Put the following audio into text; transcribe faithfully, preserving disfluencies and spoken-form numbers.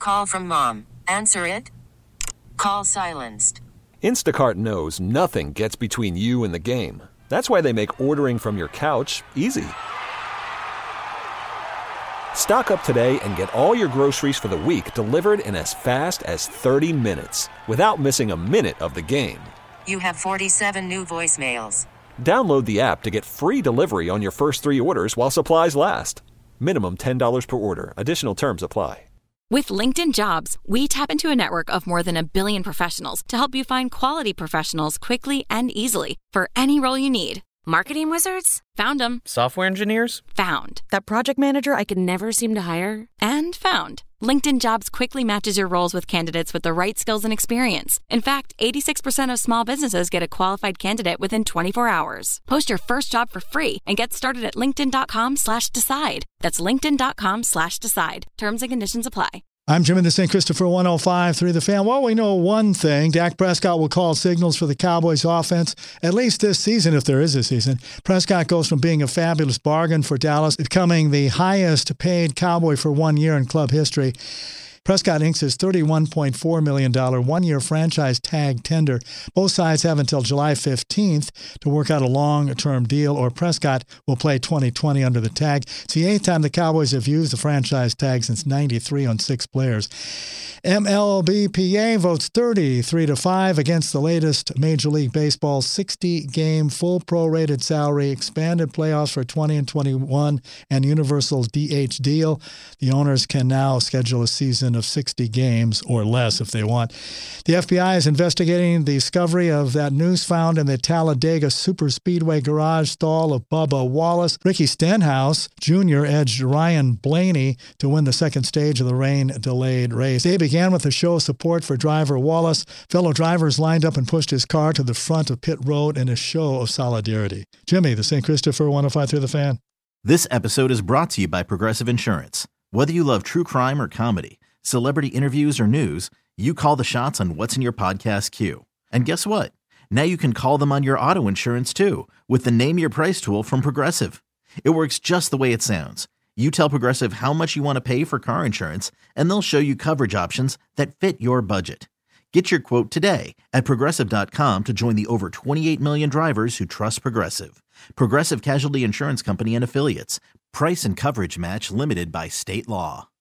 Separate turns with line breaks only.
call from mom. Answer it. Call silenced.
Instacart knows nothing gets between you and the game. That's why they make ordering from your couch easy. Stock up today and get all your groceries for the week delivered in as fast as thirty minutes without missing a minute of the game.
You have forty-seven new voicemails.
Download the app to get free delivery on your first three orders while supplies last. Minimum ten dollars per order. Additional terms apply.
With LinkedIn Jobs, we tap into a network of more than a billion professionals to help you find quality professionals quickly and easily for any role you need.
Marketing wizards?
Found them.
Software engineers?
Found.
That project manager I could never seem to hire?
And found. LinkedIn Jobs quickly matches your roles with candidates with the right skills and experience. In fact, eighty-six percent of small businesses get a qualified candidate within twenty-four hours. Post your first job for free and get started at linkedin.com slash decide. That's linkedin.com slash decide. Terms and conditions apply.
I'm Jim in the Saint Christopher one oh five point three The Fan. Well, we know one thing. Dak Prescott will call signals for the Cowboys offense, at least this season, if there is a season. Prescott goes from being a fabulous bargain for Dallas to becoming the highest paid Cowboy for one year in club history. Prescott inks his thirty-one point four million dollars one-year franchise tag tender. Both sides have until July fifteenth to work out a long-term deal, or Prescott will play twenty twenty under the tag. It's the eighth time the Cowboys have used the franchise tag since ninety-three on six players. M L B P A votes thirty-three to five against the latest Major League Baseball sixty-game full prorated salary, expanded playoffs for twenty and twenty-one, and universal D H deal. The owners can now schedule a season of sixty games or less if they want. The F B I is investigating the discovery of that noose found in the Talladega Superspeedway garage stall of Bubba Wallace. Ricky Stenhouse Junior edged Ryan Blaney to win the second stage of the rain-delayed race. They began with a show of support for driver Wallace. Fellow drivers lined up and pushed his car to the front of pit road in a show of solidarity. Jimmy, the Saint Christopher one oh five point three The Fan.
This episode is brought to you by Progressive Insurance. Whether you love true crime or comedy, celebrity interviews or news, you call the shots on what's in your podcast queue. And guess what? Now you can call them on your auto insurance too with the Name Your Price tool from Progressive. It works just the way it sounds. You tell Progressive how much you want to pay for car insurance, and they'll show you coverage options that fit your budget. Get your quote today at Progressive dot com to join the over twenty-eight million drivers who trust Progressive. Progressive Casualty Insurance Company and Affiliates. Price and coverage match limited by state law.